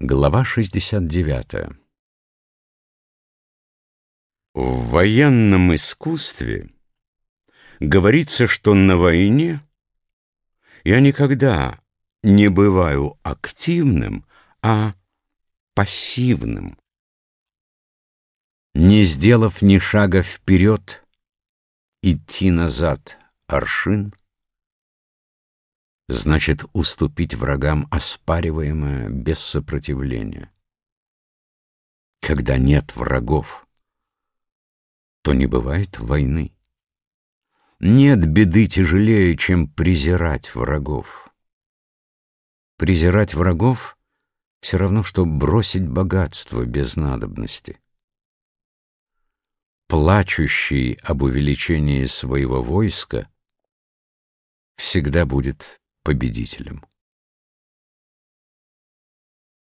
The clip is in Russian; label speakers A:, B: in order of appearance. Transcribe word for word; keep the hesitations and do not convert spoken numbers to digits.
A: Глава шестьдесят девятая. В военном искусстве говорится, что на войне я никогда не бываю активным, а пассивным. Не сделав ни шага вперед, идти назад аршин значит уступить врагам оспариваемое без сопротивления. Когда нет врагов, то не бывает войны. Нет беды тяжелее, чем презирать врагов. Презирать врагов — все равно, что бросить богатство без надобности. Плачущий об увеличении своего войска всегда будет победителем.